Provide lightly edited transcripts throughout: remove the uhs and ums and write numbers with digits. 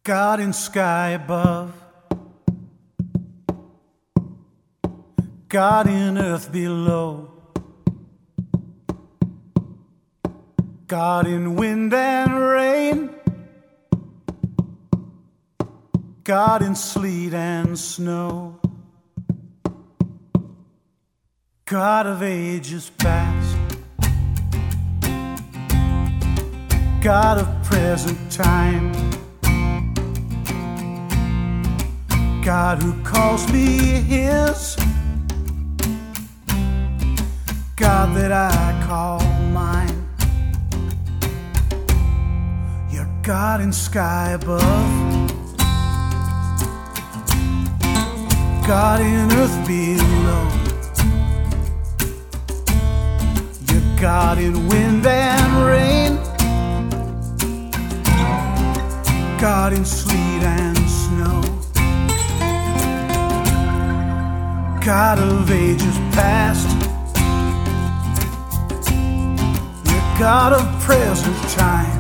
God in sky above, God in earth below, God in wind and rain, God in sleet and snow, God of ages past, God of present time, God who calls me His, God that I call mine. You're God in sky above, God in earth below, you're God in wind and rain, God in sleet and snow, God of ages past, you're God of present time,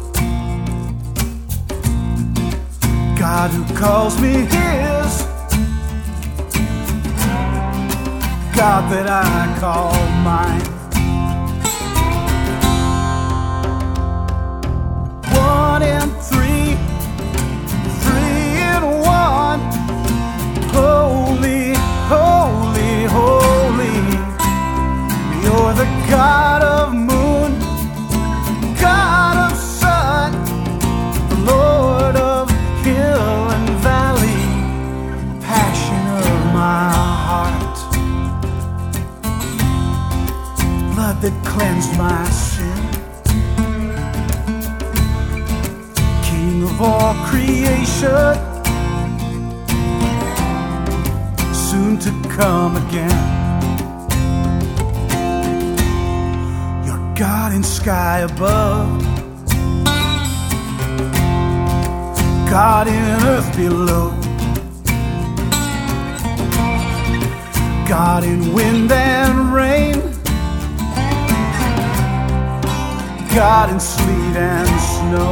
God who calls me His, God that I call mine. One and three, three in one. Holy, holy, holy. You're the God of moon, God of sun, the Lord of hill and valley, passion of my heart, blood that cleansed my sin, King of all creation, soon to come again. You're God in sky above, God in earth below, God in wind and rain, God in sleet and snow.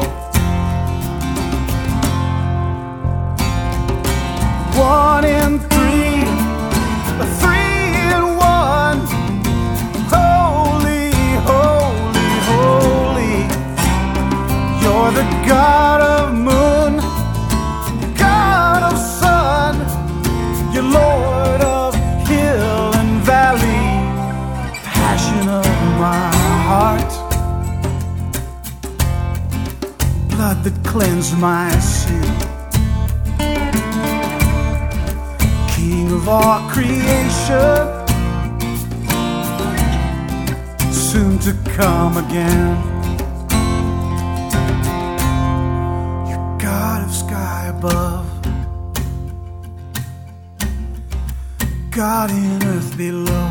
One in three, three in one. Holy, holy, holy. You're the God of moon, God of sun, you're Lord of hill and valley, passion of my heart, blood that cleansed my sin, King of all creation, soon to come again. You're God of sky above, God in earth below,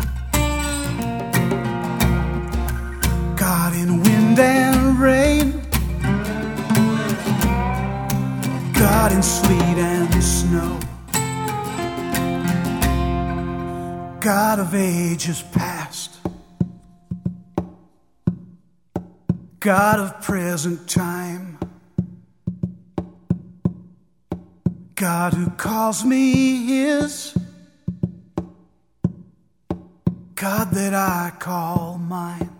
God in wind and rain, God in sleet and snow, God of ages past, God of present time, God who calls me His, God that I call mine.